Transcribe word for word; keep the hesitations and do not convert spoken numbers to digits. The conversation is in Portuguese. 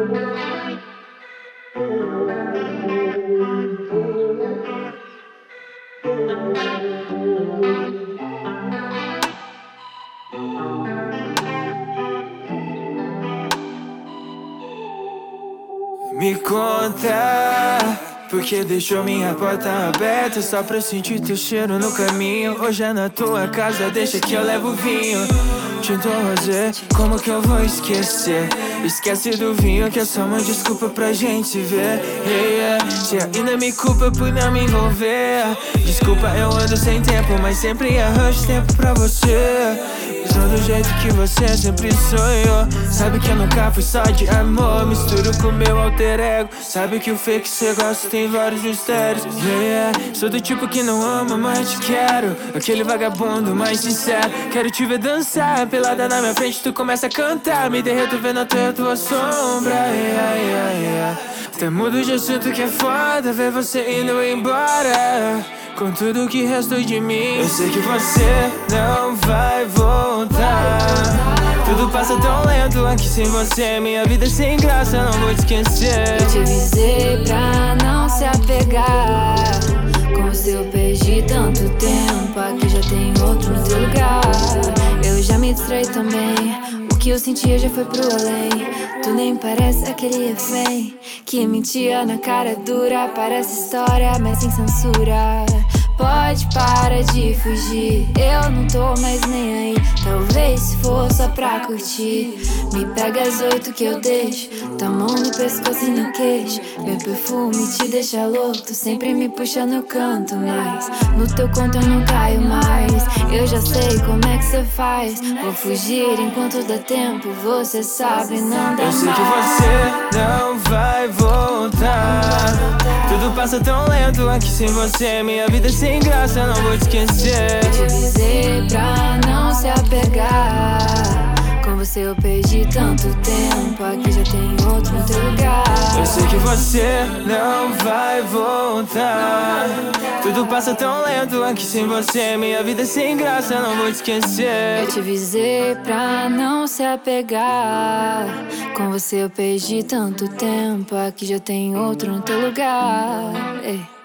Me conta, porque deixou minha porta aberta só pra eu sentir teu cheiro no caminho. Hoje é na tua casa, deixa que eu levo vinho. Tinto rosé, como que eu vou esquecer? Esquece do vinho que é só uma desculpa pra gente se ver. Yeah, yeah. Você ainda me culpa por não me envolver. Desculpa, eu ando sem tempo, mas sempre arranjo tempo pra você. Sou do jeito que você sempre sonhou. Sabe que eu nunca fui só de amor. Misturo com meu alter ego. Sabe que o fake cê gosta tem vários mistérios. Yeah, yeah. Sou do tipo que não ama, mas te quero. Aquele vagabundo mais sincero. Quero te ver dançar, pelada na minha frente tu começa a cantar. Me derreto vendo até a tua sombra. Yeah, yeah, yeah. Até mudo de assunto que é foda ver você indo embora com tudo que restou de mim. Eu sei que você não vai voltar. Tudo passa tão lento aqui sem você. Minha vida é sem graça, não vou te esquecer. Eu te avisei pra não se apegar. Com você eu perdi tanto tempo. Aqui já tem outro no teu lugar. Eu já me distraí também. O que eu sentia já foi pro além. Tu nem parece aquele refém que mentia na cara dura. Parece história, mas sem censura. Pode parar de fugir, eu não tô mais nem aí. Talvez se for só pra curtir. Me pega às oito que eu deixo tua mão no pescoço e no queixo. Meu perfume te deixa louco, tu sempre me puxa no canto. Mas no teu conto eu não caio mais. Eu já sei como é que cê faz. Vou fugir enquanto dá tempo, você sabe, não dá mais. Eu sei que você não vai voltar. Tudo passa tão lento aqui sem você. Minha vida é sem graça, não vou te esquecer. Eu te avisei pra não se apegar. Com você eu perdi tanto tempo. Aqui já tem outro no teu lugar. Eu sei que você não vai voltar. Tudo passa tão lento aqui sem você. Minha vida é sem graça, não vou te esquecer. Eu te avisei pra não se apegar. Com você eu perdi tanto tempo. Aqui já tem outro no teu lugar. Ei.